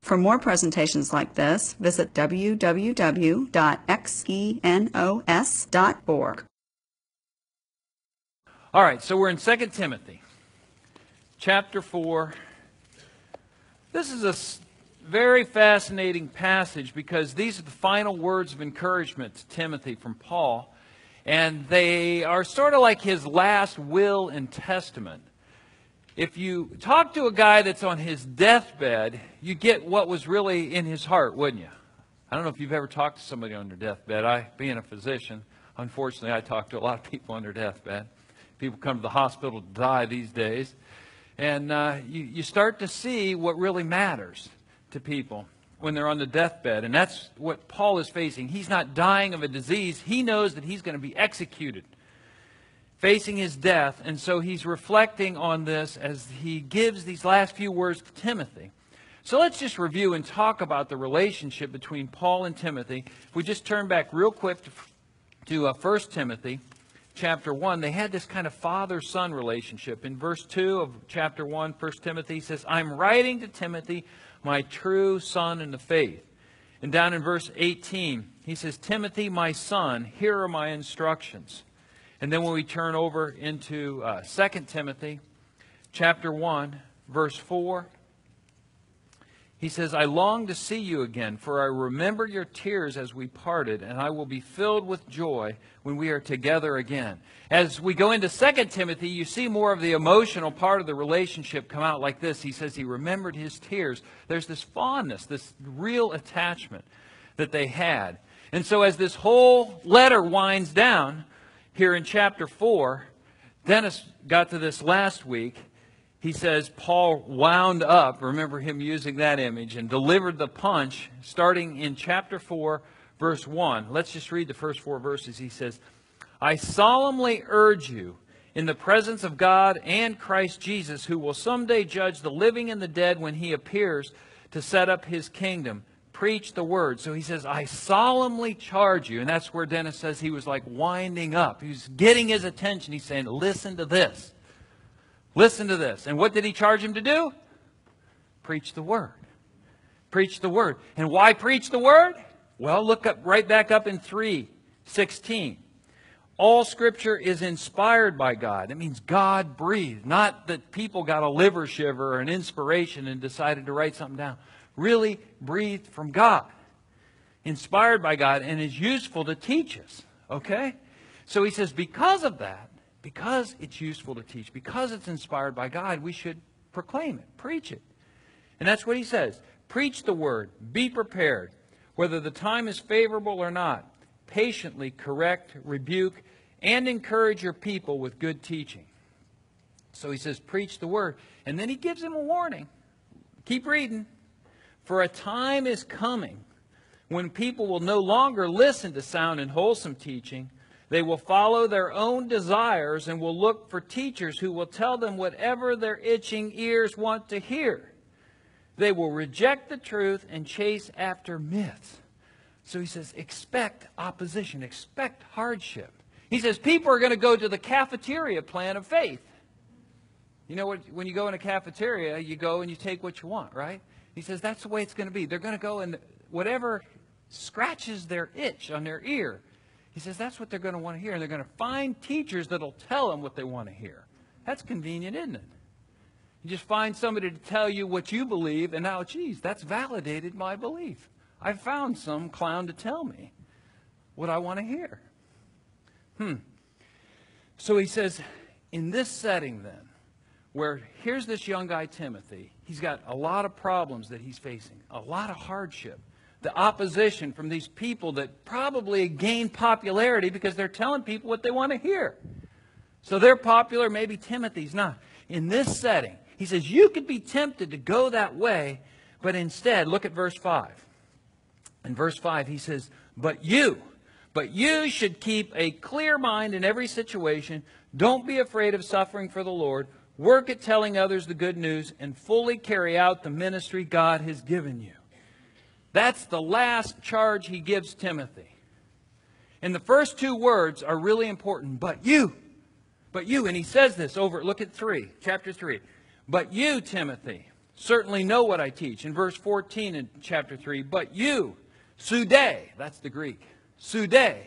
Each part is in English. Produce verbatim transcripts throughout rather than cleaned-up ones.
For more presentations like this, visit w w w dot xenos dot org. All right, so we're in Second Timothy, chapter four. This is a very fascinating passage because these are the final words of encouragement to Timothy from Paul, and they are sort of like his last will and testament. If you talk to a guy that's on his deathbed, you get what was really in his heart, wouldn't you? I don't know if you've ever talked to somebody on their deathbed. I, being a physician, unfortunately, I talk to a lot of people on their deathbed. People come to the hospital to die these days. And uh, you, you start to see what really matters to people when they're on the deathbed. And that's what Paul is facing. He's not dying of a disease. He knows that he's going to be executed, facing his death. And so he's reflecting on this as he gives these last few words to Timothy. So let's just review and talk about the relationship between Paul and Timothy. If we just turn back real quick to, to uh, First Timothy chapter one, they had this kind of father-son relationship. In verse two of chapter one, First Timothy, he says, I'm writing to Timothy, my true son in the faith. And down in verse eighteen, he says, Timothy, my son, here are my instructions. And then when we turn over into uh, Second Timothy chapter one, verse four, he says, I long to see you again, for I remember your tears as we parted, and I will be filled with joy when we are together again. As we go into Second Timothy, you see more of the emotional part of the relationship come out like this. He says he remembered his tears. There's this fondness, this real attachment that they had. And so as this whole letter winds down, here in chapter four, Dennis got to this last week. He says Paul wound up, remember him using that image, and delivered the punch starting in chapter four, verse one. Let's just read the first four verses. He says, I solemnly urge you in the presence of God and Christ Jesus, who will someday judge the living and the dead when he appears to set up his kingdom. Preach the word. So he says, I solemnly charge you. And that's where Dennis says he was like winding up. He was getting his attention. He's saying, listen to this. Listen to this. And what did he charge him to do? Preach the word. Preach the word. And why preach the word? Well, look up right back up in three sixteen. All Scripture is inspired by God. It means God breathed. Not that people got a liver shiver or an inspiration and decided to write something down. Really breathed from God, inspired by God, and is useful to teach us. Okay? So he says because of that, because it's useful to teach, because it's inspired by God, we should proclaim it, preach it. And that's what he says. Preach the word. Be prepared, whether the time is favorable or not. Patiently correct, rebuke, and encourage your people with good teaching. So he says, preach the word. And then he gives him a warning. Keep reading. For a time is coming when people will no longer listen to sound and wholesome teaching. They will follow their own desires and will look for teachers who will tell them whatever their itching ears want to hear. They will reject the truth and chase after myths. So he says, expect opposition, expect hardship. He says, people are going to go to the cafeteria plan of faith. You know, what? When you go in a cafeteria, you go and you take what you want, right? He says, that's the way it's going to be. They're going to go and whatever scratches their itch on their ear, he says, that's what they're going to want to hear. And they're going to find teachers that will tell them what they want to hear. That's convenient, isn't it? You just find somebody to tell you what you believe, and now, geez, that's validated my belief. I found some clown to tell me what I want to hear. Hmm. So he says, in this setting then, where here's this young guy, Timothy, he's got a lot of problems that he's facing, a lot of hardship, the opposition from these people that probably gain popularity because they're telling people what they want to hear. So they're popular, maybe Timothy's not. In this setting, he says, you could be tempted to go that way, but instead, look at verse five. In verse five, he says, but you, but you should keep a clear mind in every situation. Don't be afraid of suffering for the Lord. Work at telling others the good news and fully carry out the ministry God has given you. That's the last charge he gives Timothy. And the first two words are really important. But you, but you, and he says this over, look at three, chapter three. But you, Timothy. certainly know what I teach. In verse fourteen in chapter three, but you, pseude, that's the Greek, pseude.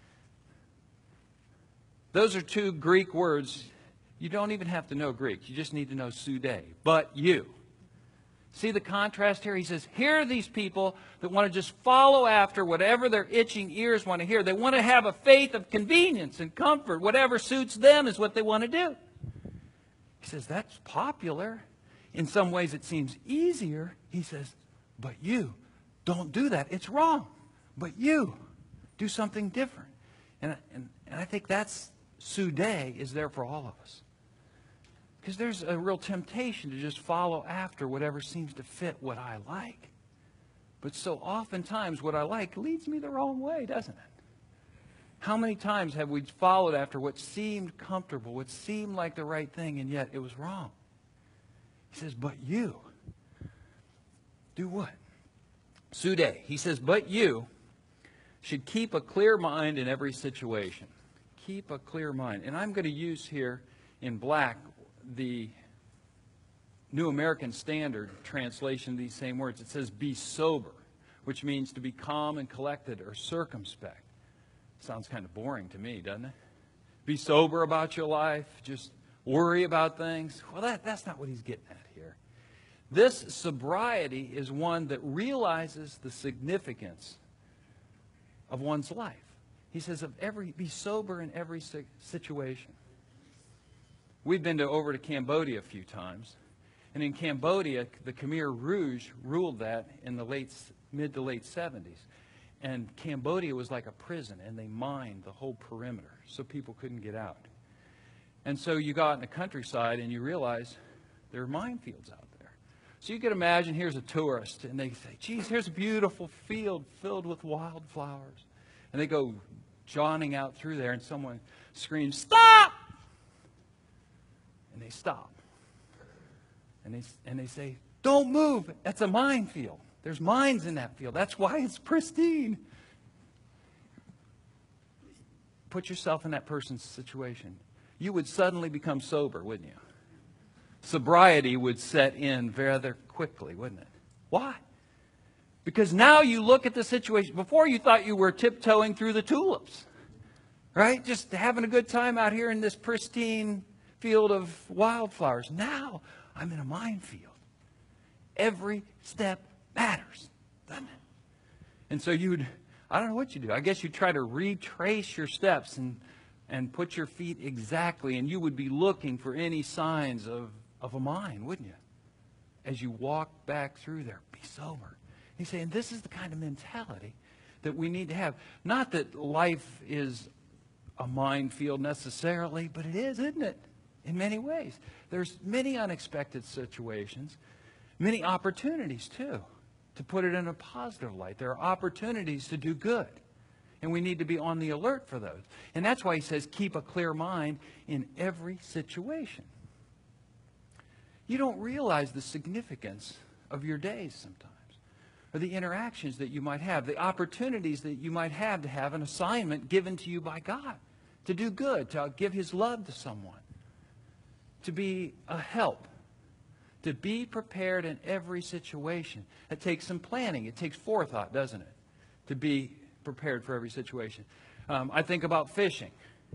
Those are two Greek words. You don't even have to know Greek. You just need to know pseude, but you. See the contrast here? He says, here are these people that want to just follow after whatever their itching ears want to hear. They want to have a faith of convenience and comfort. Whatever suits them is what they want to do. He says, that's popular. In some ways it seems easier. He says, but you, don't do that. It's wrong. But you, do something different. And, and, and I think that's, pseude is there for all of us. Because there's a real temptation to just follow after whatever seems to fit what I like. But so oftentimes what I like leads me the wrong way, doesn't it? How many times have we followed after what seemed comfortable, what seemed like the right thing, and yet it was wrong? He says, but you, do what? Pseude. He says, but you should keep a clear mind in every situation. Keep a clear mind. And I'm going to use here in black the New American Standard translation of these same words. It says, be sober, which means to be calm and collected or circumspect. Sounds kind of boring to me, doesn't it? Be sober about your life, just worry about things. Well, that, that's not what he's getting at here. This sobriety is one that realizes the significance of one's life. He says, of every, be sober in every situation. We've been to, over to Cambodia a few times. And in Cambodia, the Khmer Rouge ruled that in the late, mid to late seventies. And Cambodia was like a prison, and they mined the whole perimeter so people couldn't get out. And so you go out in the countryside and you realize there are minefields out there. So you can imagine, here's a tourist, and they say, geez, here's a beautiful field filled with wildflowers. And they go jogging out through there, and someone screams, stop! And they stop. And they, and they say, don't move. That's a minefield. There's mines in that field. That's why it's pristine. Put yourself in that person's situation. You would suddenly become sober, wouldn't you? Sobriety would set in rather quickly, wouldn't it? Why? Because now you look at the situation. Before you thought you were tiptoeing through the tulips, right? Just having a good time out here in this pristine field of wildflowers. Now I'm in a minefield. Every step matters, doesn't it? And so you'd, I don't know what you do. I guess you try to retrace your steps and, and put your feet exactly, and you would be looking for any signs of, of a mine, wouldn't you? As you walk back through there, be sober. He's saying this is the kind of mentality that we need to have. Not that life is a minefield necessarily, but it is, isn't it? In many ways. There's many unexpected situations, many opportunities too, to put it in a positive light. There are opportunities to do good, and we need to be on the alert for those. And that's why he says keep a clear mind in every situation. You don't realize the significance of your days sometimes, or the interactions that you might have, the opportunities that you might have to have an assignment given to you by God, to do good, to give His love to someone, to be a help, to be prepared in every situation. It takes some planning. It takes forethought, doesn't it, to be prepared for every situation. Um, I think about fishing.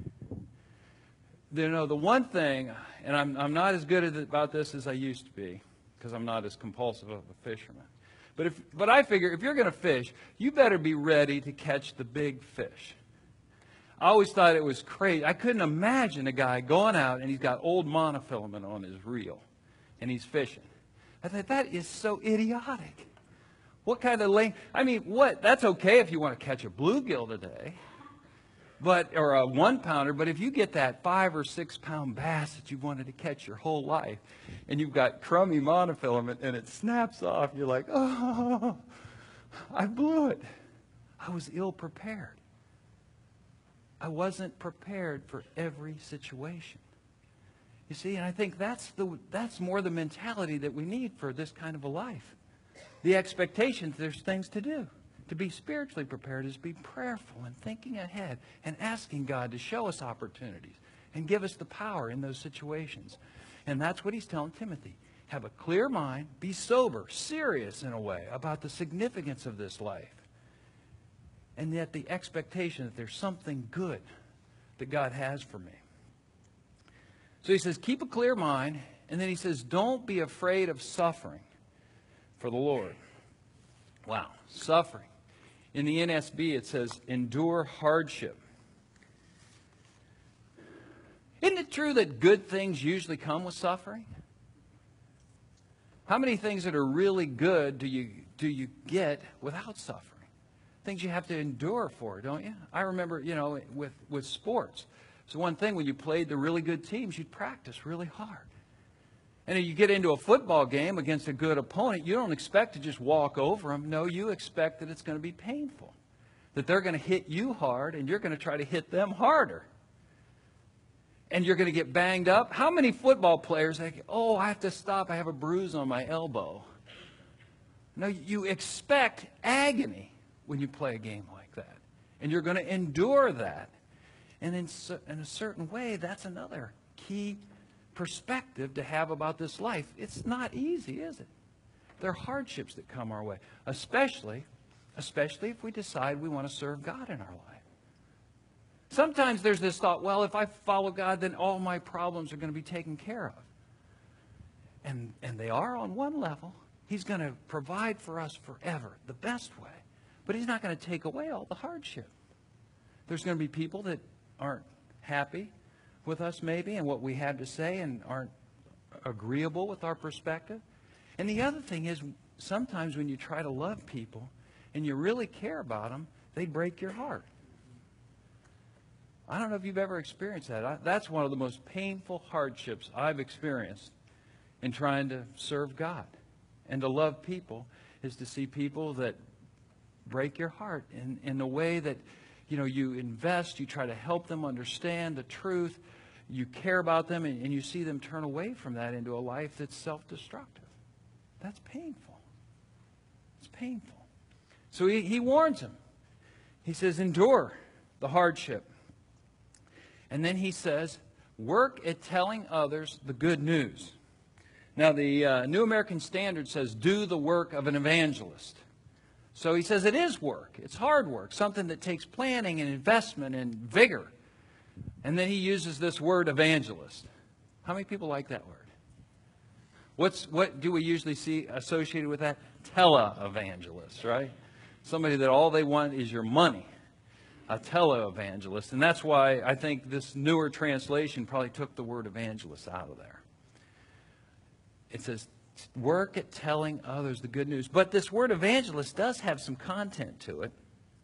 You know, the one thing, and I'm, I'm not as good at, about this as I used to be, because I'm not as compulsive of a fisherman. But, if, but I figure if you're going to fish, you better be ready to catch the big fish. I always thought it was crazy. I couldn't imagine a guy going out and he's got old monofilament on his reel and he's fishing. I thought, that is so idiotic. What kind of lame... I mean, what? That's okay if you want to catch a bluegill today, but or a one-pounder, but if you get that five- or six-pound bass that you've wanted to catch your whole life and you've got crummy monofilament and it snaps off, you're like, oh, I blew it. I was ill-prepared. I wasn't prepared for every situation. You see, and I think that's the that's more the mentality that we need for this kind of a life. The expectation that there's things to do. To be spiritually prepared is be prayerful and thinking ahead and asking God to show us opportunities and give us the power in those situations. And that's what he's telling Timothy. have a clear mind, be sober, serious in a way about the significance of this life. And yet the expectation that there's something good that God has for me. So he says, keep a clear mind. And then he says, don't be afraid of suffering for the Lord. Wow, suffering. In the N S B, it says, endure hardship. Isn't it true that good things usually come with suffering? How many things that are really good do you, do you get without suffering? Things you have to endure for, don't you? I remember, you know, with, with sports. It's one thing when you played the really good teams, you'd practice really hard. And if you get into a football game against a good opponent, you don't expect to just walk over them. No, you expect that it's going to be painful, that they're going to hit you hard, and you're going to try to hit them harder. And you're going to get banged up. How many football players think, oh, I have to stop, I have a bruise on my elbow? No, you expect agony when you play a game like that. And you're going to endure that. And in, in a certain way, that's another key perspective to have about this life. It's not easy, is it? There are hardships that come our way, especially, especially if we decide we want to serve God in our life. Sometimes there's this thought, well, if I follow God, then all my problems are going to be taken care of. And, and they are on one level. He's going to provide for us forever, the best way. But He's not going to take away all the hardship. There's going to be people that aren't happy with us maybe and what we have to say and aren't agreeable with our perspective. And the other thing is, sometimes when you try to love people and you really care about them, they break your heart. I don't know if you've ever experienced that. I, that's one of the most painful hardships I've experienced in trying to serve God. And to love people is to see people that break your heart in, in the way that, you know, you invest, you try to help them understand the truth, you care about them, and, and you see them turn away from that into a life that's self-destructive. That's painful. It's painful. So he, he warns him. He says, endure the hardship. And then he says, work at telling others the good news. Now, the uh, New American Standard says, do the work of an evangelist. So he says it is work. It's hard work, something that takes planning and investment and vigor. And then he uses this word evangelist. How many people like that word? What's, what do we usually see associated with that? Tele-evangelist, right? Somebody that all they want is your money. A tele-evangelist. And that's why I think this newer translation probably took the word evangelist out of there. It says, work at telling others the good news. But this word evangelist does have some content to it.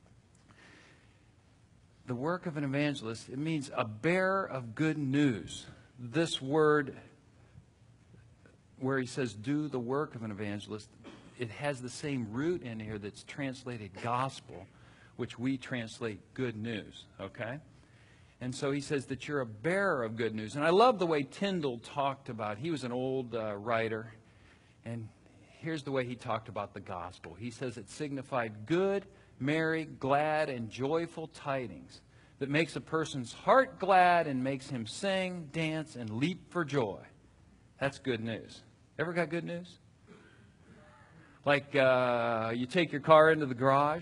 The work of an evangelist, it means a bearer of good news. This word, where he says, do the work of an evangelist, it has the same root in here that's translated gospel, which we translate good news, okay? And so he says that you're a bearer of good news. And I love the way Tyndall talked about, he was an old uh, writer, and here's the way he talked about the gospel. He says it signified good, merry, glad, and joyful tidings that makes a person's heart glad and makes him sing, dance, and leap for joy. That's good news. Ever got good news? Like uh, you take your car into the garage,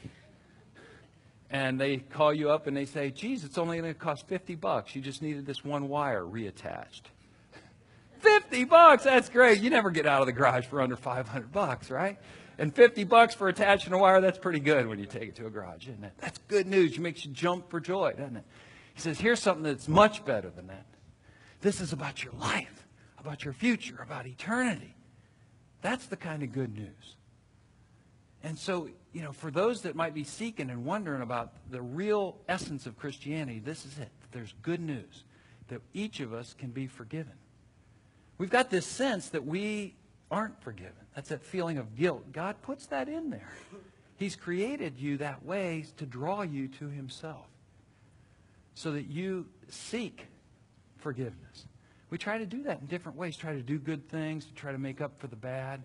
and they call you up and they say, geez, it's only going to cost fifty bucks. You just needed this one wire reattached. fifty bucks, that's great. You never get out of the garage for under five hundred bucks, right? And fifty bucks for attaching a wire, that's pretty good when you take it to a garage, isn't it? That's good news. It makes you jump for joy, doesn't it? He says, here's something that's much better than that. This is about your life, about your future, about eternity. That's the kind of good news. And so, you know, for those that might be seeking and wondering about the real essence of Christianity, this is it. There's good news that each of us can be forgiven. We've got this sense that we aren't forgiven. That's that feeling of guilt. God puts that in there. He's created you that way to draw you to Himself so that you seek forgiveness. We try to do that in different ways. Try to do good things, to try to make up for the bad.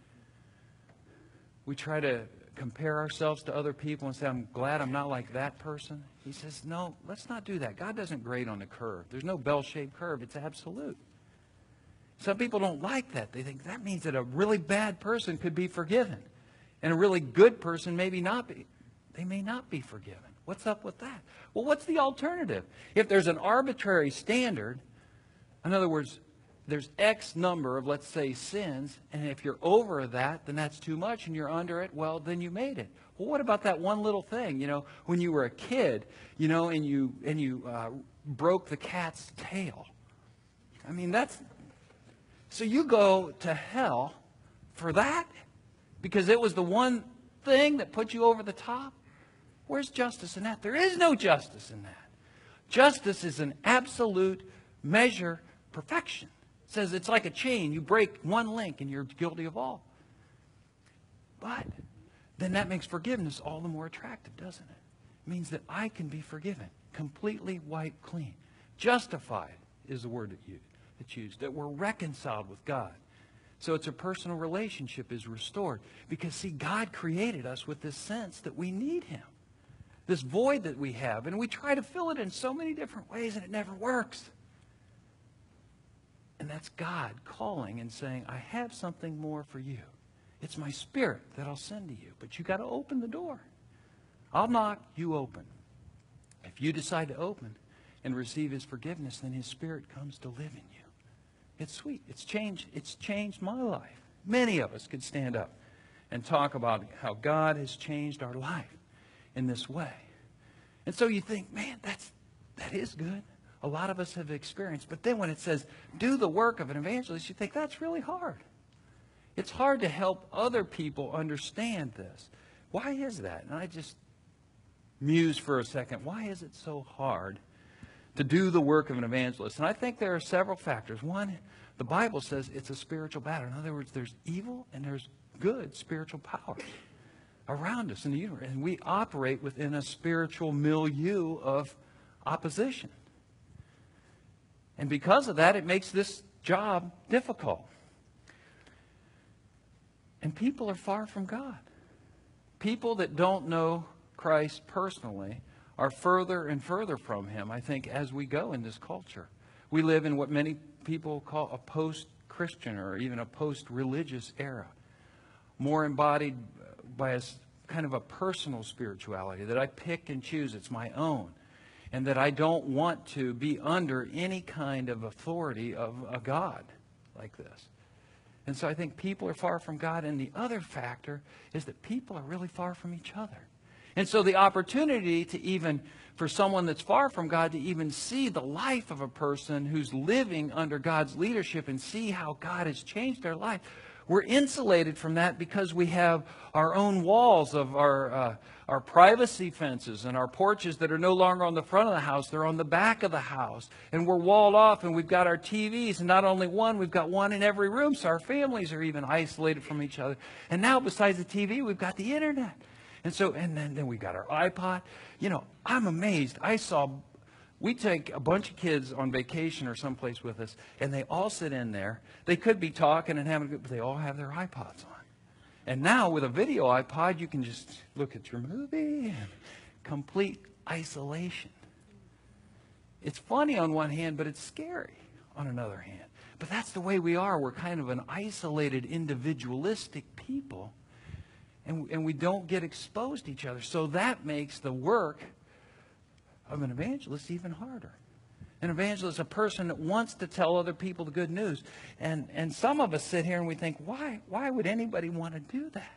We try to compare ourselves to other people and say, I'm glad I'm not like that person. He says, no, let's not do that. God doesn't grade on the curve. There's no bell-shaped curve. It's absolute. Some people don't like that. They think that means that a really bad person could be forgiven, and a really good person maybe not be. They may not be forgiven. What's up with that? Well, what's the alternative? If there's an arbitrary standard, in other words, there's X number of, let's say, sins, and if you're over that, then that's too much, and you're under it, well, then you made it. Well, what about that one little thing, you know, when you were a kid, you know, and you, and you uh, broke the cat's tail? I mean, that's... So you go to hell for that? Because it was the one thing that put you over the top? Where's justice in that? There is no justice in that. Justice is an absolute measure perfection. It says it's like a chain. You break one link and you're guilty of all. But then that makes forgiveness all the more attractive, doesn't it? It means that I can be forgiven, completely wiped clean. Justified is the word that you that's used, that we're reconciled with God. So it's a personal relationship is restored. Because, see, God created us with this sense that we need Him. This void that we have. And we try to fill it in so many different ways, and it never works. And that's God calling and saying, I have something more for you. It's my Spirit that I'll send to you. But you got to open the door. I'll knock, you open. If you decide to open and receive His forgiveness, then His Spirit comes to live in you. It's sweet. It's changed, it's changed my life. Many of us could stand up and talk about how God has changed our life in this way. And so you think, man, that's that is good. A lot of us have experienced. But then when it says, do the work of an evangelist, you think that's really hard. It's hard to help other people understand this. Why is that? And I just muse for a second. Why is it so hard to do the work of an evangelist? And I think there are several factors. One, the Bible says it's a spiritual battle. In other words, there's evil and there's good spiritual power around us in the universe. And we operate within a spiritual milieu of opposition. And because of that, it makes this job difficult. And people are far from God. People that don't know Christ personally are further and further from Him, I think, as we go in this culture. We live in what many people call a post-Christian or even a post-religious era. More embodied by a kind of a personal spirituality that I pick and choose. It's my own. And that I don't want to be under any kind of authority of a God like this. And so I think people are far from God. And the other factor is that people are really far from each other. And so the opportunity to even, for someone that's far from God, to even see the life of a person who's living under God's leadership and see how God has changed their life, we're insulated from that because we have our own walls of our uh, our privacy fences and our porches that are no longer on the front of the house. They're on the back of the house. And we're walled off, and we've got our T Vs. And not only one, we've got one in every room. So our families are even isolated from each other. And now besides the T V, we've got the internet. And so, and then, then we got our iPod. You know, I'm amazed. I saw, we take a bunch of kids on vacation or someplace with us, and they all sit in there. They could be talking and having a good, but they all have their iPods on. And now with a video iPod, you can just look at your movie and complete isolation. It's funny on one hand, but it's scary on another hand. But that's the way we are. We're kind of an isolated, individualistic people. And, and we don't get exposed to each other. So that makes the work of an evangelist even harder. An evangelist is a person that wants to tell other people the good news. And, and some of us sit here and we think, why, why would anybody want to do that?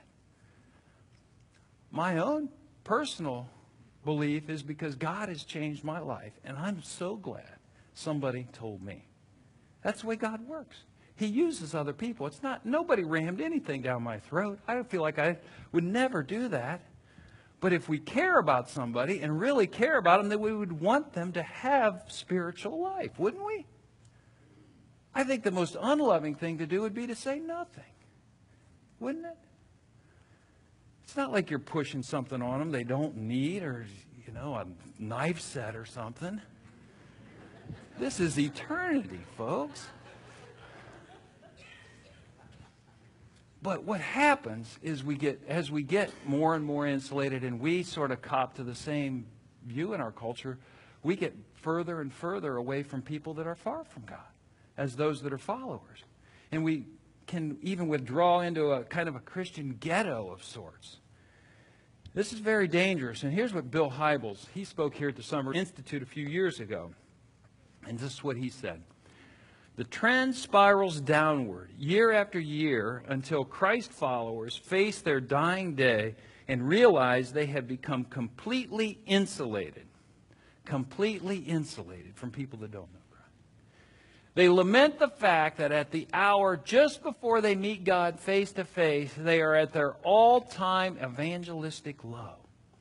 My own personal belief is because God has changed my life. And I'm so glad somebody told me. That's the way God works. He uses other people. It's not, nobody rammed anything down my throat. I feel like I would never do that. But if we care about somebody and really care about them, then we would want them to have spiritual life, wouldn't we? I think the most unloving thing to do would be to say nothing, wouldn't it? It's not like you're pushing something on them they don't need, or, you know, a knife set or something. This is eternity, folks. But what happens is we get, as we get more and more insulated and we sort of cop to the same view in our culture, we get further and further away from people that are far from God as those that are followers. And we can even withdraw into a kind of a Christian ghetto of sorts. This is very dangerous. And here's what Bill Hybels, he spoke here at the Summer Institute a few years ago. And this is what he said. The trend spirals downward year after year until Christ followers face their dying day and realize they have become completely insulated, completely insulated from people that don't know Christ. They lament the fact that at the hour just before they meet God face to face, they are at their all-time evangelistic low.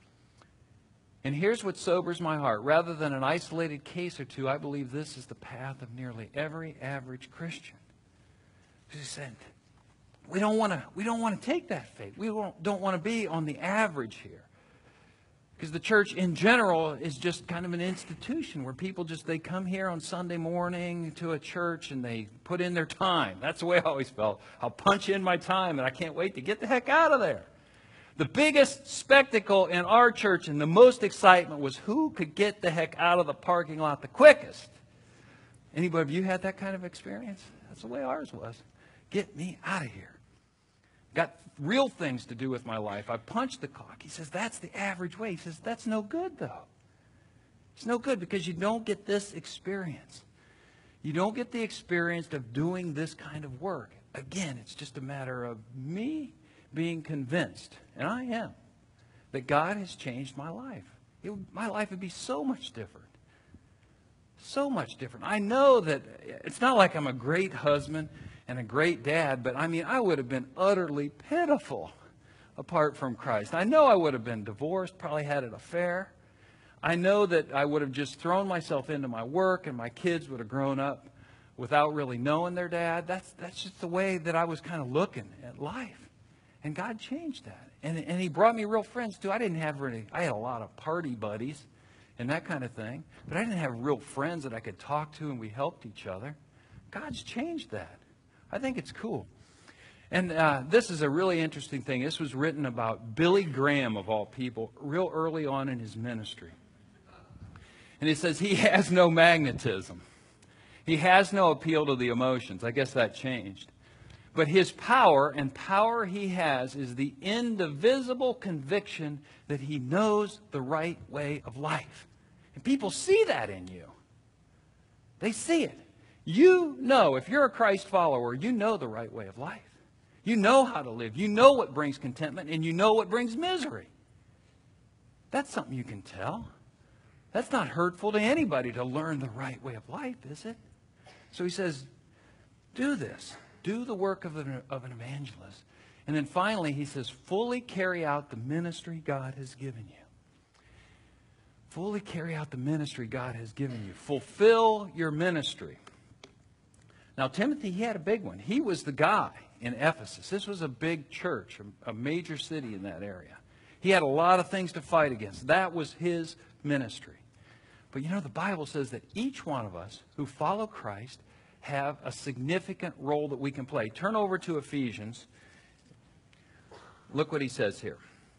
And here's what sobers my heart. Rather than an isolated case or two, I believe this is the path of nearly every average Christian. He said, we don't want to we don't want to take that fate. We don't, don't want to be on the average here. Because the church in general is just kind of an institution where people just, they come here on Sunday morning to a church and they put in their time. That's the way I always felt. I'll punch in my time and I can't wait to get the heck out of there. The biggest spectacle in our church and the most excitement was who could get the heck out of the parking lot the quickest. Anybody of you had that kind of experience? That's the way ours was. Get me out of here. Got real things to do with my life. I punched the clock. He says, that's the average way. He says, that's no good, though. It's no good because you don't get this experience. You don't get the experience of doing this kind of work. Again, it's just a matter of me being convinced, and I am, that God has changed my life. It, my life would be so much different. So much different. I know that it's not like I'm a great husband and a great dad, but I mean, I would have been utterly pitiful apart from Christ. I know I would have been divorced, probably had an affair. I know that I would have just thrown myself into my work and my kids would have grown up without really knowing their dad. That's, that's just the way that I was kind of looking at life. And God changed that. And, and He brought me real friends, too. I didn't have really, I had a lot of party buddies and that kind of thing. But I didn't have real friends that I could talk to and we helped each other. God's changed that. I think it's cool. And uh, this is a really interesting thing. This was written about Billy Graham, of all people, real early on in his ministry. And it says he has no magnetism. He has no appeal to the emotions. I guess that changed. But his power, and power he has, is the indivisible conviction that he knows the right way of life. And people see that in you. They see it. You know, if you're a Christ follower, you know the right way of life. You know how to live. You know what brings contentment, and you know what brings misery. That's something you can tell. That's not hurtful to anybody to learn the right way of life, is it? So he says, do this. Do the work of an, of an evangelist. And then finally, he says, fully carry out the ministry God has given you. Fully carry out the ministry God has given you. Fulfill your ministry. Now, Timothy, he had a big one. He was the guy in Ephesus. This was a big church, a, a major city in that area. He had a lot of things to fight against. That was his ministry. But you know, the Bible says that each one of us who follow Christ have a significant role that we can play. Turn over to Ephesians. Look what he says here.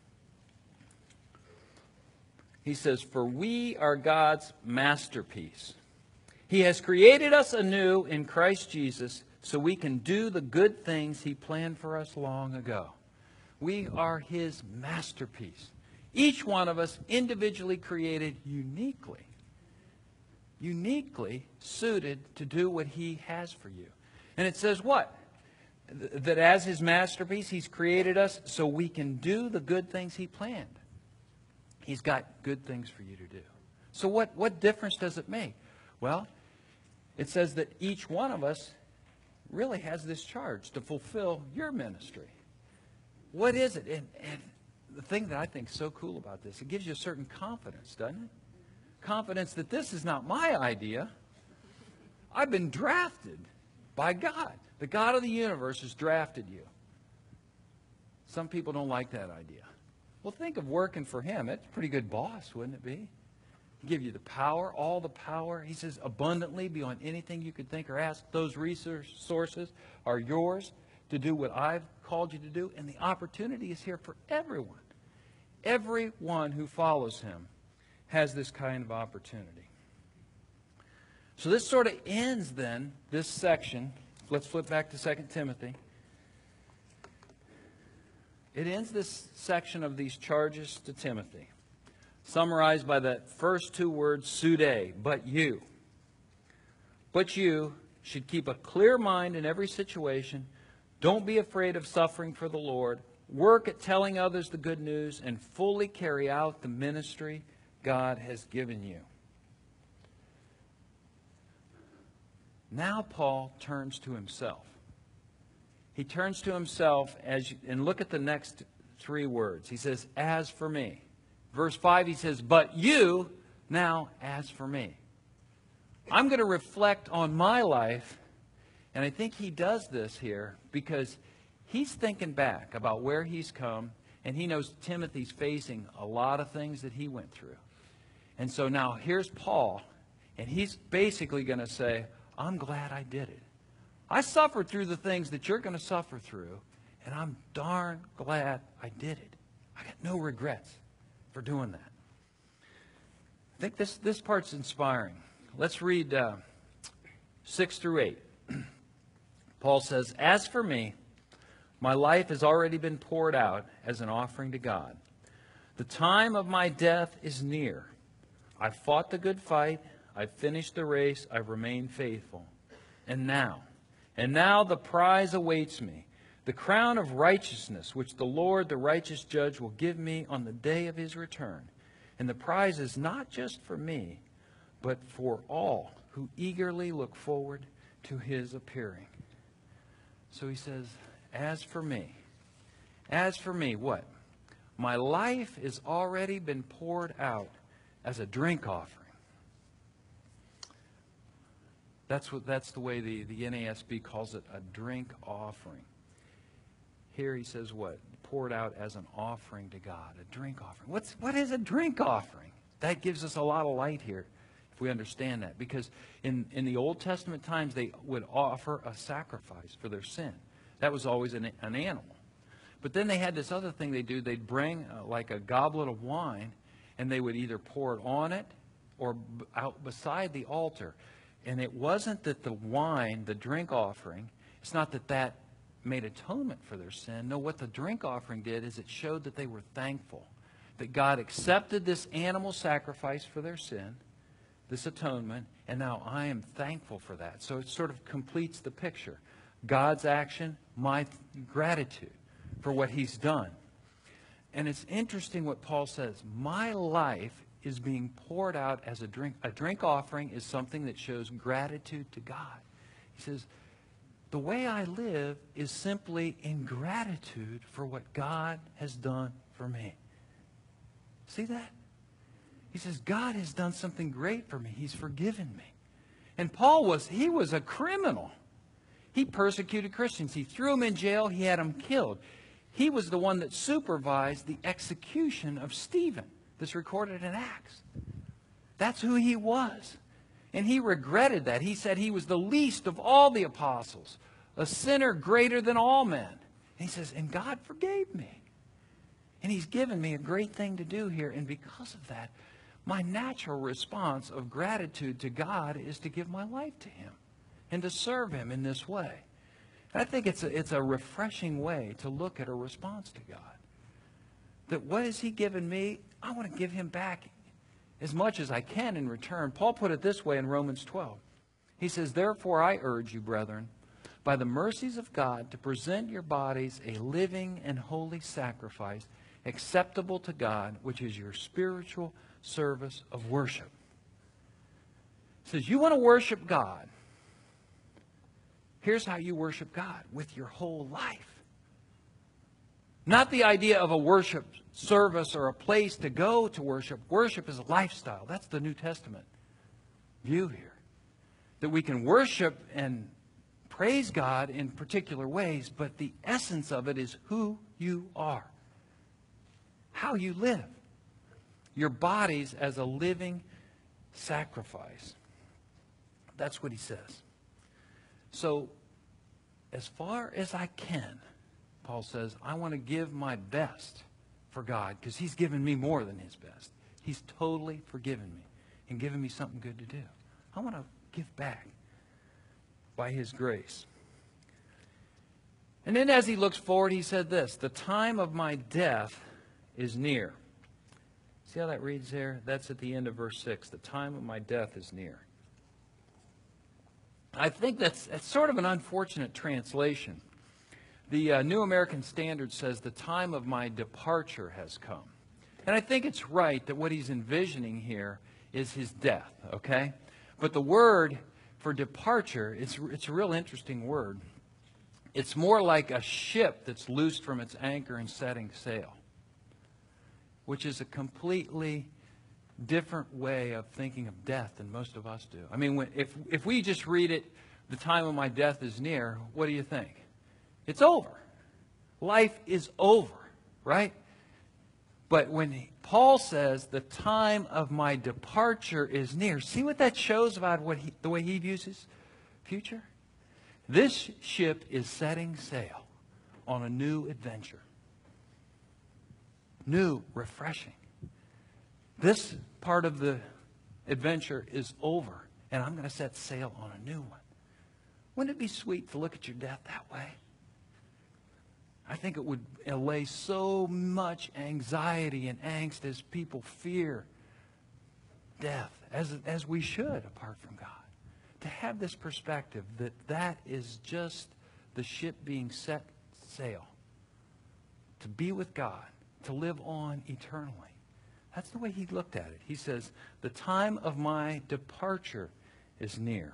He says, for we are God's masterpiece. He has created us anew in Christ Jesus so we can do the good things He planned for us long ago. We are His masterpiece. Each one of us individually created uniquely. Uniquely suited to do what He has for you. And it says what? That as His masterpiece, He's created us so we can do the good things He planned. He's got good things for you to do. So what, what difference does it make? Well, it says that each one of us really has this charge to fulfill your ministry. What is it? And, and the thing that I think is so cool about this, it gives you a certain confidence, doesn't it? Confidence that this is not my idea. I've been drafted by God. The God of the universe has drafted you. Some people don't like that idea. Well, think of working for Him. It's a pretty good boss, wouldn't it be? He'd give you the power, all the power. He says abundantly beyond anything you could think or ask. Those resources are yours to do what I've called you to do. And the opportunity is here for everyone. Everyone who follows Him has this kind of opportunity. So this sort of ends then, this section let's flip back to Second Timothy. It ends this section of these charges to Timothy, summarized by the first two words, pseude, but you. But you should keep a clear mind in every situation. Don't be afraid of suffering for the Lord. Work at telling others the good news and fully carry out the ministry God has given you. Now Paul turns to himself. He turns to himself as you, and look at the next three words. He says, as for me. Verse five, he says, but you, now as for me. I'm going to reflect on my life, and I think he does this here because he's thinking back about where he's come, and he knows Timothy's facing a lot of things that he went through. And so now here's Paul, and he's basically going to say, I'm glad I did it. I suffered through the things that you're going to suffer through, and I'm darn glad I did it. I got no regrets for doing that. I think this, this part's inspiring. Let's read uh, six through eight. Paul says, as for me, my life has already been poured out as an offering to God. The time of my death is near. I've fought the good fight. I've finished the race. I've remained faithful. And now, and now the prize awaits me, the crown of righteousness, which the Lord, the righteous judge, will give me on the day of his return. And the prize is not just for me, but for all who eagerly look forward to his appearing. So he says, as for me, as for me, what? My life has already been poured out as a drink offering. That's what that's the way the, the N A S B calls it, a drink offering. Here he says what? Poured out as an offering to God, a drink offering. What's what is a drink offering? That gives us a lot of light here if we understand that. Because in, in the Old Testament times, they would offer a sacrifice for their sin. That was always an, an animal. But then they had this other thing they do. They'd bring uh, like a goblet of wine, and they would either pour it on it or b- out beside the altar. And it wasn't that the wine, the drink offering, it's not that that made atonement for their sin. No, what the drink offering did is it showed that they were thankful, that God accepted this animal sacrifice for their sin, this atonement, and now I am thankful for that. So it sort of completes the picture. God's action, my gratitude for what he's done. And it's interesting what Paul says. My life is being poured out as a drink. A drink offering is something that shows gratitude to God. He says, the way I live is simply in gratitude for what God has done for me. See that? He says, God has done something great for me. He's forgiven me. And Paul was, he was a criminal. He persecuted Christians. He threw them in jail. He had them killed. He was the one that supervised the execution of Stephen. That's recorded in Acts. That's who he was. And he regretted that. He said he was the least of all the apostles, a sinner greater than all men. And he says, and God forgave me. And he's given me a great thing to do here. And because of that, my natural response of gratitude to God is to give my life to him and to serve him in this way. And I think it's a, it's a refreshing way to look at a response to God. That what has he given me? I want to give him back as much as I can in return. Paul put it this way in Romans twelve. He says, therefore I urge you, brethren, by the mercies of God, to present your bodies a living and holy sacrifice, acceptable to God, which is your spiritual service of worship. He says, you want to worship God. Here's how you worship God, with your whole life. Not the idea of a worship service or a place to go to worship. Worship is a lifestyle. That's the New Testament view here. That we can worship and praise God in particular ways, but the essence of it is who you are. How you live. Your bodies as a living sacrifice. That's what he says. So, as far as I can, Paul says, I want to give my best for God because he's given me more than his best. He's totally forgiven me and given me something good to do. I want to give back by his grace. And then as he looks forward, he said this, the time of my death is near. See how that reads there? That's at the end of verse six. The time of my death is near. I think that's, that's sort of an unfortunate translation. The uh, New American Standard says the time of my departure has come. And I think it's right that what he's envisioning here is his death, okay? But the word for departure, it's, it's a real interesting word. It's more like a ship that's loosed from its anchor and setting sail, which is a completely different way of thinking of death than most of us do. I mean, when, if, if we just read it, the time of my death is near, what do you think? It's over. Life is over, right? But when Paul says the time of my departure is near, see what that shows about what he, the way he views his future? This ship is setting sail on a new adventure. New, refreshing. This part of the adventure is over, and I'm going to set sail on a new one. Wouldn't it be sweet to look at your death that way? I think it would allay so much anxiety and angst as people fear death, as, as we should, apart from God. To have this perspective that that is just the ship being set sail, to be with God, to live on eternally. That's the way he looked at it. He says, the time of my departure is near.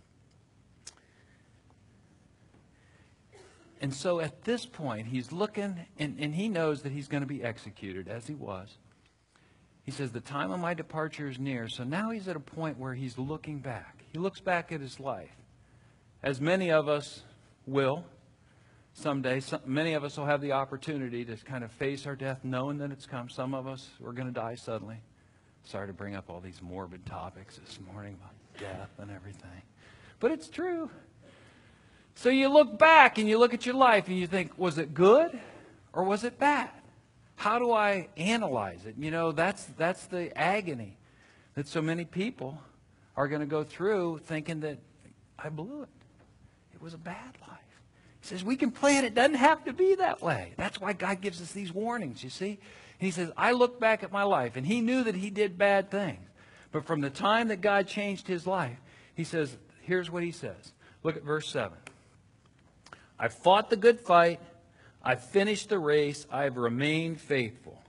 And so at this point, he's looking, and, and he knows that he's going to be executed, as he was. He says, the time of my departure is near. So now he's at a point where he's looking back. He looks back at his life, as many of us will someday. Some, many of us will have the opportunity to kind of face our death knowing that it's come. Some of us are going to die suddenly. Sorry to bring up all these morbid topics this morning about death and everything. But it's true. So you look back and you look at your life and you think, was it good or was it bad? How do I analyze it? You know, that's, that's the agony that so many people are going to go through, thinking that I blew it. It was a bad life. He says, we can plan. It doesn't have to be that way. That's why God gives us these warnings, you see. And he says, I look back at my life, and he knew that he did bad things. But from the time that God changed his life, he says, here's what he says. Look at verse seven. I fought the good fight. I finished the race. I have remained faithful.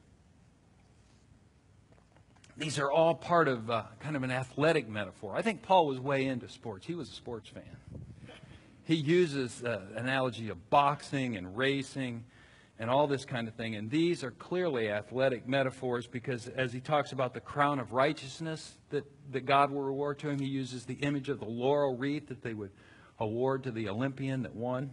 These are all part of uh, kind of an athletic metaphor. I think Paul was way into sports. He was a sports fan. He uses uh, analogy of boxing and racing and all this kind of thing. And these are clearly athletic metaphors because as he talks about the crown of righteousness that, that God will reward to him, he uses the image of the laurel wreath that they would award to the Olympian that won.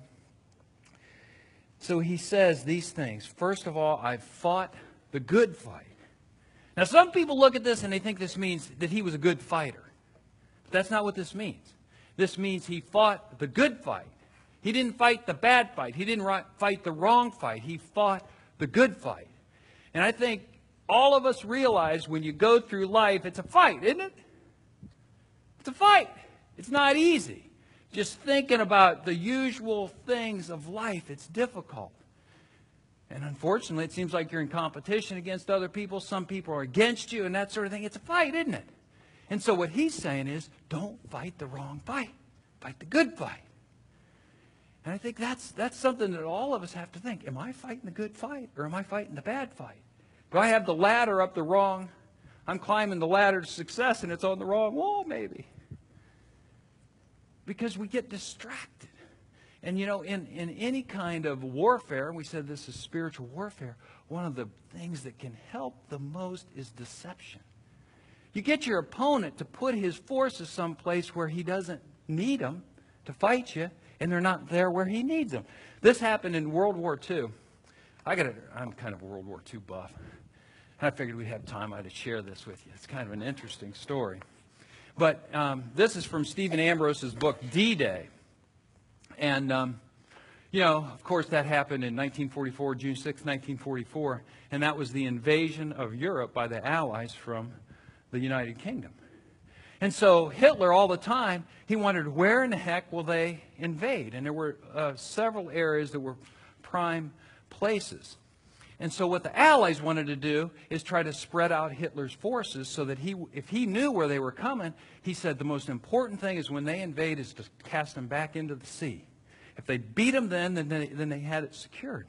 So he says these things. First of all, I've fought the good fight. Now, some people look at this and they think this means that he was a good fighter. But that's not what this means. This means he fought the good fight. He didn't fight the bad fight. He didn't fight the wrong fight. He fought the good fight. And I think all of us realize when you go through life, it's a fight, isn't it? It's a fight. It's not easy. Just thinking about the usual things of life, it's difficult. And unfortunately, it seems like you're in competition against other people. Some people are against you and that sort of thing. It's a fight, isn't it? And so what he's saying is, don't fight the wrong fight. Fight the good fight. And I think that's, that's something that all of us have to think. Am I fighting the good fight or am I fighting the bad fight? Do I have the ladder up the wrong? I'm climbing the ladder to success and it's on the wrong wall, maybe. Because we get distracted. And, you know, in, in any kind of warfare, and we said this is spiritual warfare, one of the things that can help the most is deception. You get your opponent to put his forces someplace where he doesn't need them to fight you, and they're not there where he needs them. This happened in World War Two. I got I'm kind of a World War Two buff. I figured we'd have time I'd share this with you. It's kind of an interesting story. But um, this is from Stephen Ambrose's book, D-Day. And, um, you know, of course, that happened in nineteen forty-four, June sixth, nineteen forty-four. And that was the invasion of Europe by the Allies from the United Kingdom. And so Hitler, all the time, he wondered, where in the heck will they invade? And there were uh, several areas that were prime places. And so what the Allies wanted to do is try to spread out Hitler's forces so that he, if he knew where they were coming, he said the most important thing is when they invade is to cast them back into the sea. If they beat them then, then they, then they had it secured.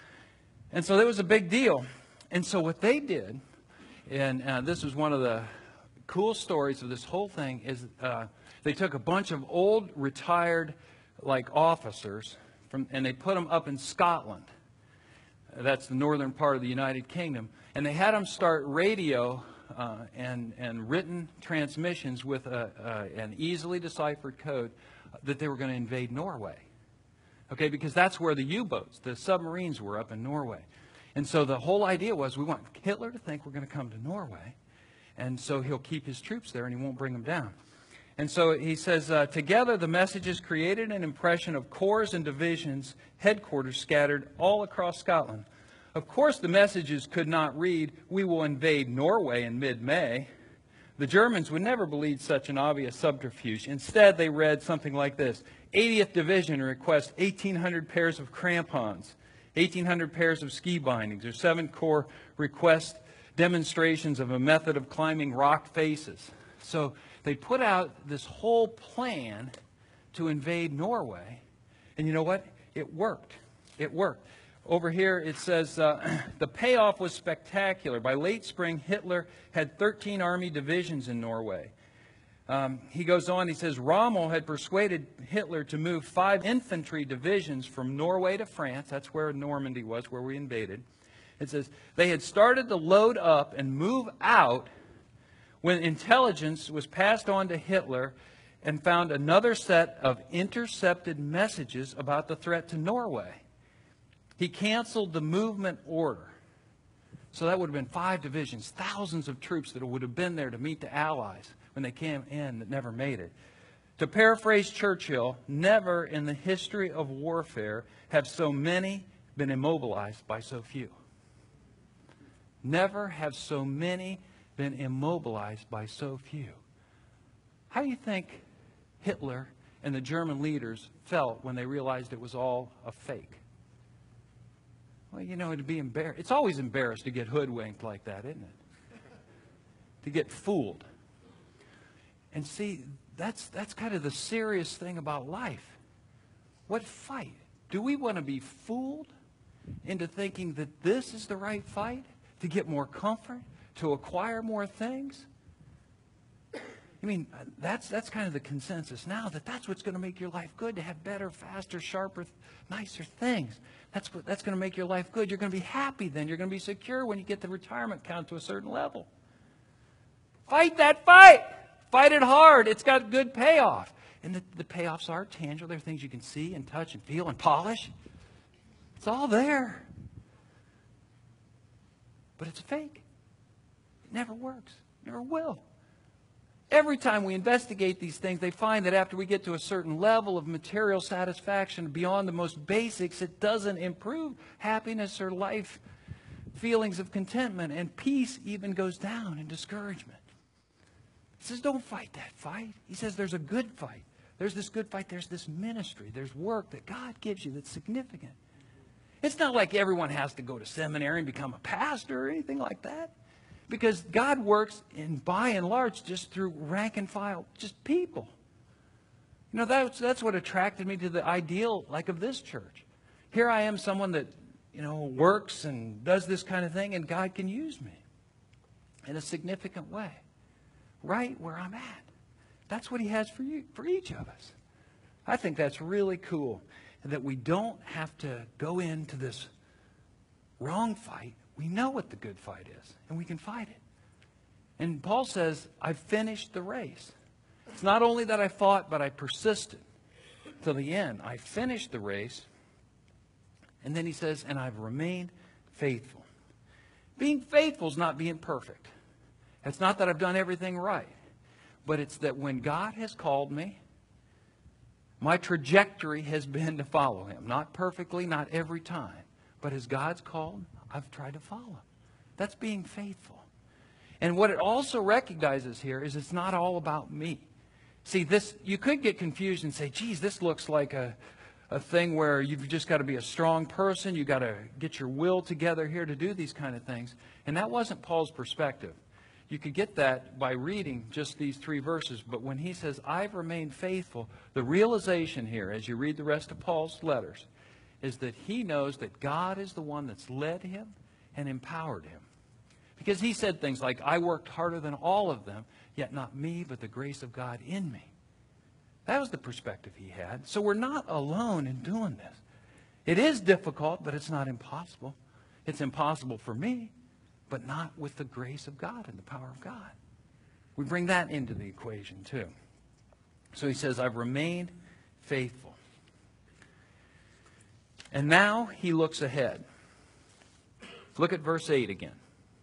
And so that was a big deal. And so what they did, and uh, this was one of the cool stories of this whole thing, is uh, they took a bunch of old retired like officers from, and they put them up in Scotland. That's the northern part of the United Kingdom. And they had them start radio uh, and, and written transmissions with a, uh, an easily deciphered code that they were going to invade Norway. Okay, because that's where the U-boats, the submarines were up in Norway. And so the whole idea was we want Hitler to think we're going to come to Norway. And so he'll keep his troops there and he won't bring them down. And so he says, uh, together the messages created an impression of corps and divisions, headquarters scattered all across Scotland. Of course, the messages could not read, we will invade Norway in mid-May. The Germans would never believe such an obvious subterfuge. Instead, they read something like this. eightieth Division requests eighteen hundred pairs of crampons, eighteen hundred pairs of ski bindings, or seventh Corps request demonstrations of a method of climbing rock faces. So they put out this whole plan to invade Norway. And you know what? It worked. It worked. Over here it says, uh, the payoff was spectacular. By late spring, Hitler had thirteen army divisions in Norway. Um, he goes on, he says, Rommel had persuaded Hitler to move five infantry divisions from Norway to France. That's where Normandy was, where we invaded. It says, they had started to load up and move out when intelligence was passed on to Hitler and found another set of intercepted messages about the threat to Norway. He canceled the movement order. So that would have been five divisions, thousands of troops that would have been there to meet the Allies when they came in that never made it. To paraphrase Churchill, never in the history of warfare have so many been immobilized by so few. Never have so many been immobilized by so few. How do you think Hitler and the German leaders felt when they realized it was all a fake? Well, you know, to be embarrassed. It's always embarrassed to get hoodwinked like that, isn't it? To get fooled. And see, that's, that's kind of the serious thing about life. What fight? Do we want to be fooled into thinking that this is the right fight? To get more comfort? To acquire more things? I mean, that's, that's kind of the consensus now, that that's what's going to make your life good, to have better, faster, sharper, nicer things. That's what, that's going to make your life good. You're going to be happy then. You're going to be secure when you get the retirement account to a certain level. Fight that fight. Fight it hard. It's got good payoff. And the, the payoffs are tangible. They're things you can see and touch and feel and polish. It's all there. But it's fake. It never works. Never will. Every time we investigate these things, they find that after we get to a certain level of material satisfaction beyond the most basics, it doesn't improve happiness or life, feelings of contentment, and peace even goes down in discouragement. He says, don't fight that fight. He says there's a good fight. There's this good fight. There's this ministry. There's work that God gives you that's significant. It's not like everyone has to go to seminary and become a pastor or anything like that. Because God works, in by and large, just through rank and file, just people. You know, that's, that's what attracted me to the ideal, like, of this church. Here I am, someone that, you know, works and does this kind of thing, and God can use me in a significant way, right where I'm at. That's what He has for you, for each of us. I think that's really cool, that we don't have to go into this wrong fight. We know what the good fight is, and we can fight it. And Paul says, I've finished the race. It's not only that I fought, but I persisted till the end. I finished the race. And then he says, and I've remained faithful. Being faithful is not being perfect. It's not that I've done everything right. But it's that when God has called me, my trajectory has been to follow Him. Not perfectly, not every time. But as God's called, I've tried to follow. That's being faithful. And what it also recognizes here is it's not all about me. See, this, you could get confused and say, geez, this looks like a, a thing where you've just got to be a strong person. You've got to get your will together here to do these kind of things. And that wasn't Paul's perspective. You could get that by reading just these three verses. But when he says, I've remained faithful, the realization here, as you read the rest of Paul's letters, is that he knows that God is the one that's led him and empowered him. Because he said things like, I worked harder than all of them, yet not me, but the grace of God in me. That was the perspective he had. So we're not alone in doing this. It is difficult, but it's not impossible. It's impossible for me, but not with the grace of God and the power of God. We bring that into the equation too. So he says, I've remained faithful. And now he looks ahead. Look at verse eight again.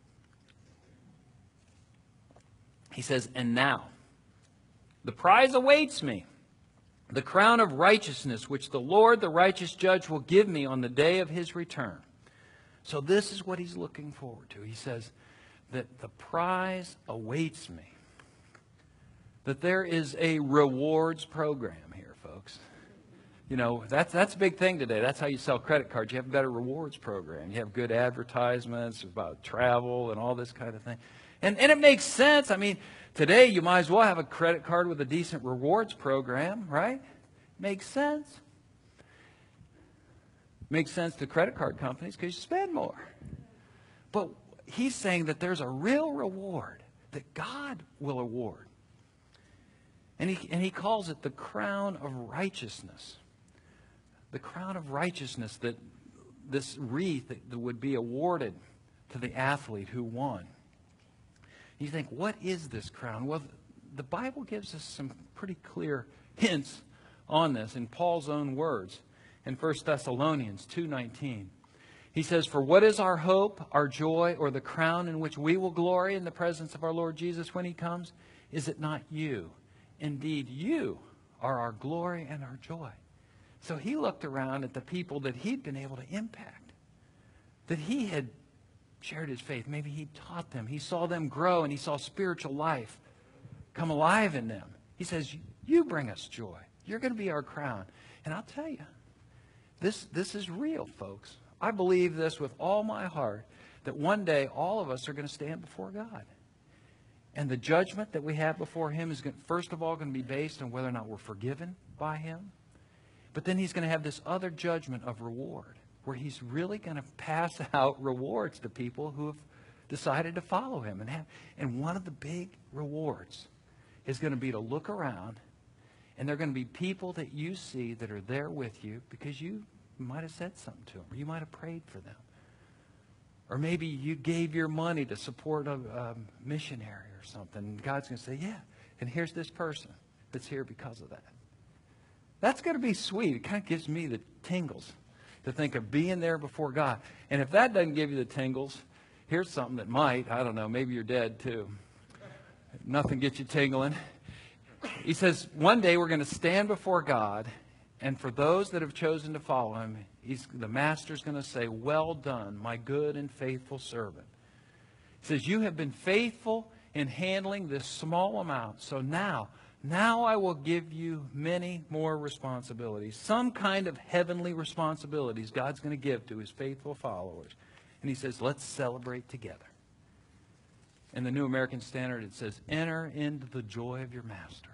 He says, and now the prize awaits me, the crown of righteousness, which the Lord, the righteous judge, will give me on the day of his return. So this is what he's looking forward to. He says that the prize awaits me. That there is a rewards program here, folks. You know, that's, that's a big thing today. That's how you sell credit cards. You have a better rewards program. You have good advertisements about travel and all this kind of thing. And, and it makes sense. I mean, today you might as well have a credit card with a decent rewards program, right? Makes sense. Makes sense to credit card companies because you spend more. But he's saying that there's a real reward that God will award. And he, and he calls it the crown of righteousness. The crown of righteousness, that this wreath that, that would be awarded to the athlete who won. You think, what is this crown? Well, the Bible gives us some pretty clear hints on this in Paul's own words in First Thessalonians two nineteen. He says, for what is our hope, our joy, or the crown in which we will glory in the presence of our Lord Jesus when he comes? Is it not you? Indeed, you are our glory and our joy. So he looked around at the people that he'd been able to impact, that he had shared his faith. Maybe he taught them. He saw them grow, and he saw spiritual life come alive in them. He says, you bring us joy. You're going to be our crown. And I'll tell you, this, this is real, folks. I believe this with all my heart, that one day all of us are going to stand before God. And the judgment that we have before him is going, first of all going to be based on whether or not we're forgiven by him. But then he's going to have this other judgment of reward, where he's really going to pass out rewards to people who have decided to follow him. And, have, and one of the big rewards is going to be to look around, and there are going to be people that you see that are there with you because you might have said something to them, or you might have prayed for them. Or maybe you gave your money to support a, a missionary or something. And God's going to say, yeah, and here's this person that's here because of that. That's going to be sweet. It kind of gives me the tingles to think of being there before God. And if that doesn't give you the tingles, here's something that might. I don't know. Maybe you're dead too. Nothing gets you tingling. He says, one day we're going to stand before God, and for those that have chosen to follow him, he's, the master's going to say, well done, my good and faithful servant. He says, you have been faithful in handling this small amount. So now, now I will give you many more responsibilities. Some kind of heavenly responsibilities God's going to give to his faithful followers. And he says, let's celebrate together. In the New American Standard, it says, enter into the joy of your master.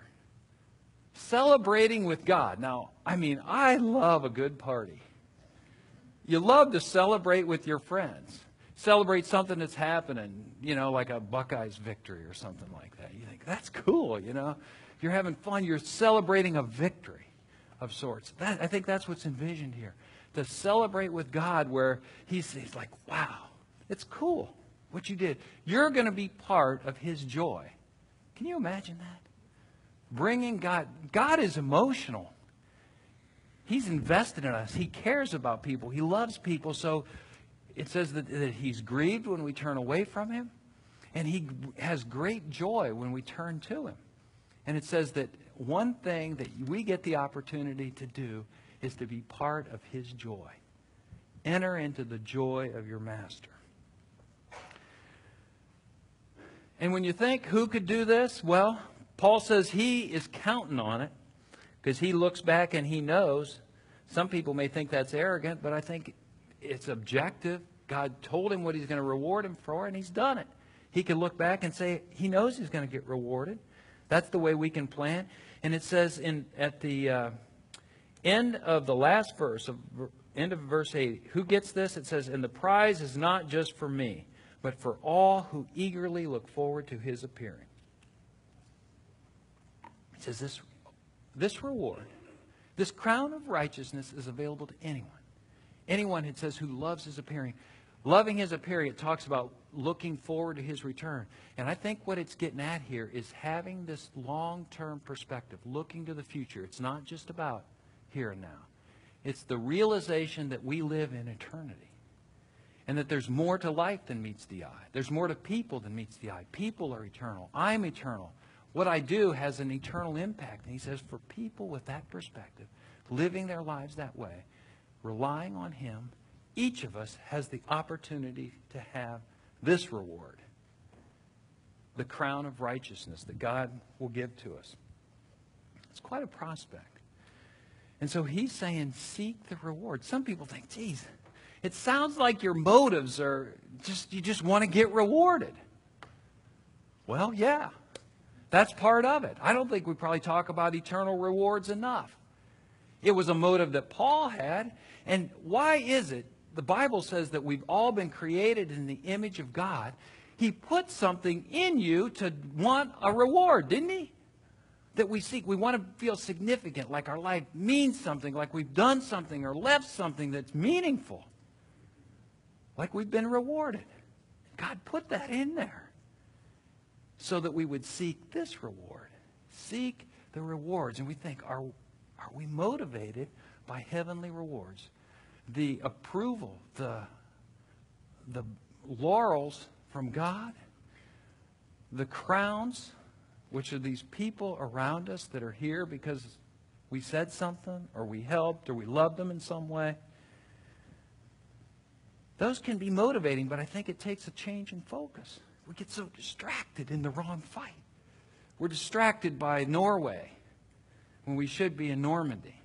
Celebrating with God. Now, I mean, I love a good party. You love to celebrate with your friends. Celebrate something that's happening, you know, like a Buckeyes victory or something like that. You think, that's cool, you know. You're having fun. You're celebrating a victory of sorts. That, I think that's what's envisioned here. To celebrate with God where he's, he's like, wow, it's cool what you did. You're going to be part of his joy. Can you imagine that? Bringing God. God is emotional. He's invested in us. He cares about people. He loves people. So it says that, that he's grieved when we turn away from him. And he has great joy when we turn to him. And it says that one thing that we get the opportunity to do is to be part of his joy. Enter into the joy of your master. And when you think, who could do this? Well, Paul says he is counting on it because he looks back and he knows. Some people may think that's arrogant, but I think it's objective. God told him what he's going to reward him for, and he's done it. He can look back and say he knows he's going to get rewarded. That's the way we can plan. And it says in at the uh, end of the last verse, of end of verse eight, who gets this? It says, and the prize is not just for me, but for all who eagerly look forward to his appearing. It says this, this reward, this crown of righteousness is available to anyone. Anyone, it says, who loves his appearing. Loving his appearing, it talks about looking forward to his return. And I think what it's getting at here is having this long-term perspective, looking to the future. It's not just about here and now. It's the realization that we live in eternity. And that there's more to life than meets the eye. There's more to people than meets the eye. People are eternal. I'm eternal. What I do has an eternal impact. And he says for people with that perspective, living their lives that way, relying on him, each of us has the opportunity to have this reward, the crown of righteousness that God will give to us. It's quite a prospect. And so he's saying, seek the reward. Some people think, geez, it sounds like your motives are just, you just want to get rewarded. Well, yeah, that's part of it. I don't think we probably talk about eternal rewards enough. It was a motive that Paul had. And why is it? The Bible says that we've all been created in the image of God. He put something in you to want a reward, didn't he? That we seek. We want to feel significant, like our life means something, like we've done something or left something that's meaningful. Like we've been rewarded. God put that in there so that we would seek this reward. Seek the rewards. And we think, are, are we motivated by heavenly rewards? The approval, the, the laurels from God, the crowns, which are these people around us that are here because we said something or we helped or we loved them in some way. Those can be motivating, but I think it takes a change in focus. We get so distracted in the wrong fight. We're distracted by Norway when we should be in Normandy.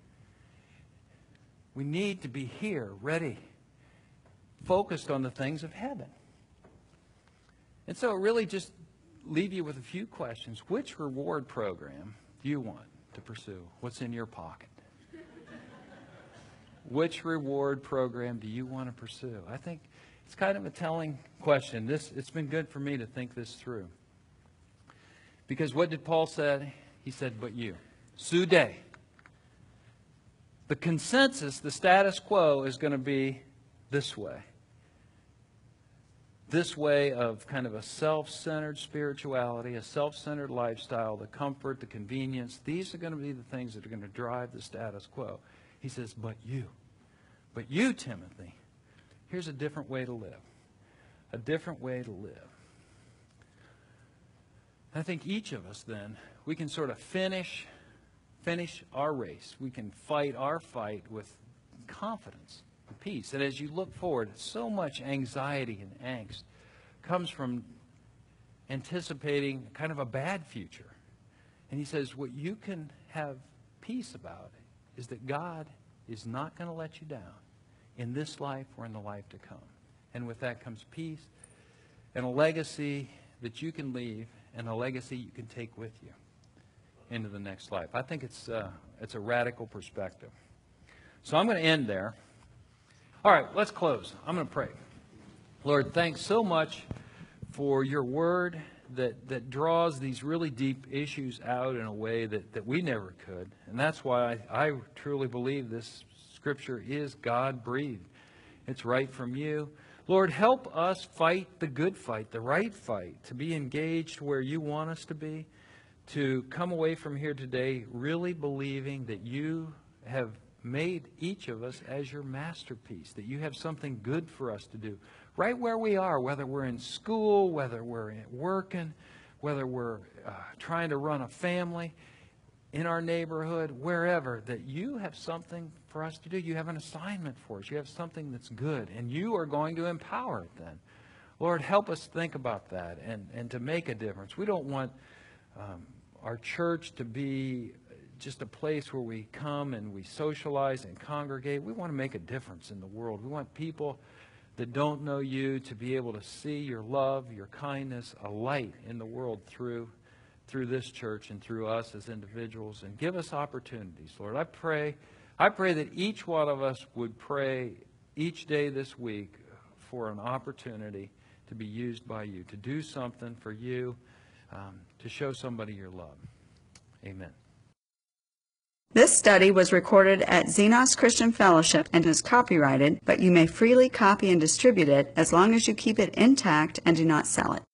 We need to be here, ready, focused on the things of heaven. And so it really just leave you with a few questions. Which reward program do you want to pursue? What's in your pocket? Which reward program do you want to pursue? I think it's kind of a telling question. This, it's been good for me to think this through. Because what did Paul say? He said, but you. Su Dei. The consensus, the status quo, is going to be this way. This way of kind of a self-centered spirituality, a self-centered lifestyle, the comfort, the convenience. These are going to be the things that are going to drive the status quo. He says, but you. But you, Timothy, here's a different way to live. A different way to live. I think each of us then, we can sort of finish... Finish our race. We can fight our fight with confidence and peace. And as you look forward, so much anxiety and angst comes from anticipating kind of a bad future. And he says what you can have peace about is that God is not going to let you down in this life or in the life to come. And with that comes peace and a legacy that you can leave and a legacy you can take with you into the next life. I think it's, uh, it's a radical perspective. So I'm going to end there. All right, let's close. I'm going to pray. Lord, thanks so much for your word that, that draws these really deep issues out in a way that, that we never could. And that's why I, I truly believe this scripture is God-breathed. It's right from you. Lord, help us fight the good fight, the right fight, to be engaged where you want us to be, to come away from here today really believing that you have made each of us as your masterpiece, that you have something good for us to do right where we are, whether we're in school, whether we're working, whether we're uh, trying to run a family in our neighborhood, wherever, that you have something for us to do. You have an assignment for us. You have something that's good, and you are going to empower it then. Lord, help us think about that and, and to make a difference. We don't want um, our church to be just a place where we come and we socialize and congregate. We want to make a difference in the world. We want people that don't know you to be able to see your love, your kindness, a light in the world through through this church and through us as individuals, and give us opportunities, Lord. I pray, I pray that each one of us would pray each day this week for an opportunity to be used by you, to do something for you, um, to show somebody your love. Amen. This study was recorded at Xenos Christian Fellowship and is copyrighted, but you may freely copy and distribute it as long as you keep it intact and do not sell it.